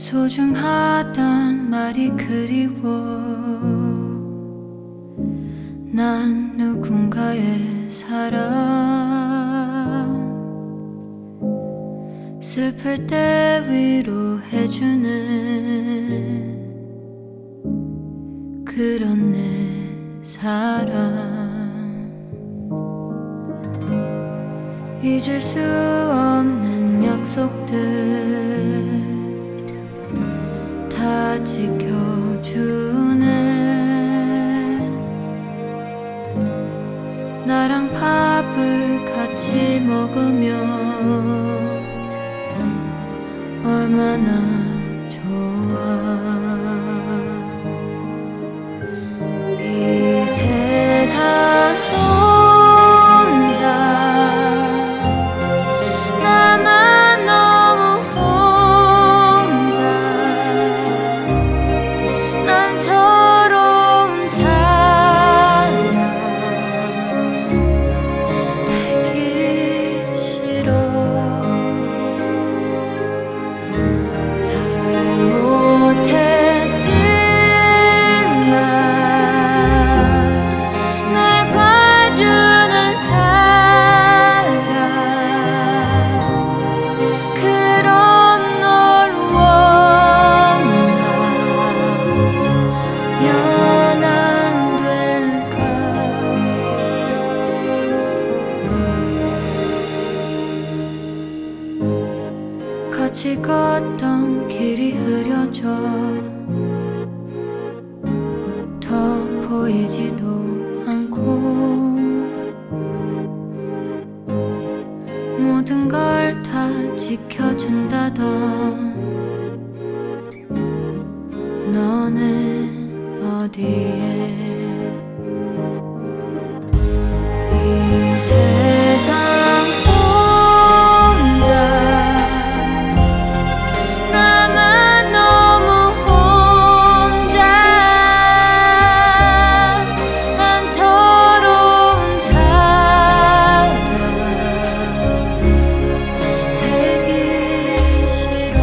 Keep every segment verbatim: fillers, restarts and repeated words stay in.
소중하단 말이 그리워. 난 누군가의 사람, 슬플 때 위로해주는 그런 내 사람. 잊을 수 없는 약속들 다 지켜주네. 나랑 밥을 같이 먹으면 얼마나 좋아. 이 세상 혼자 나만 너무 혼자. 난 서러운 사람 되기 싫어. 잘못했지만 날 봐주는 사람, 그런 널 원하면 안 될까. 같이 걷던 길이 흐려져 더 보이지도 않고 모든 걸 다 지켜준다던 너는 어디에. 이 세상 혼자 나만 너무 혼자. 난 서러운 사람 되기 싫어.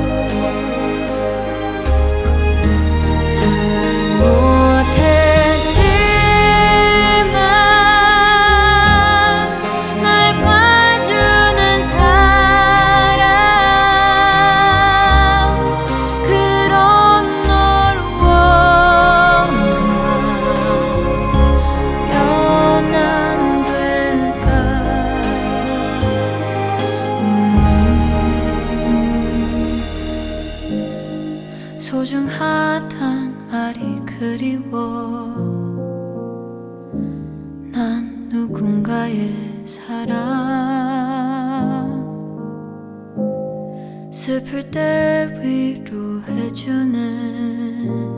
잘못했지만 날 봐주는 사람, 그런 널 원하면 안 될까. 음. 소중하단 말이 그리워. 난 누군가의 사람, 슬플 때 위로해주는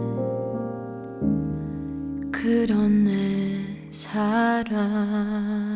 그런 내 사람.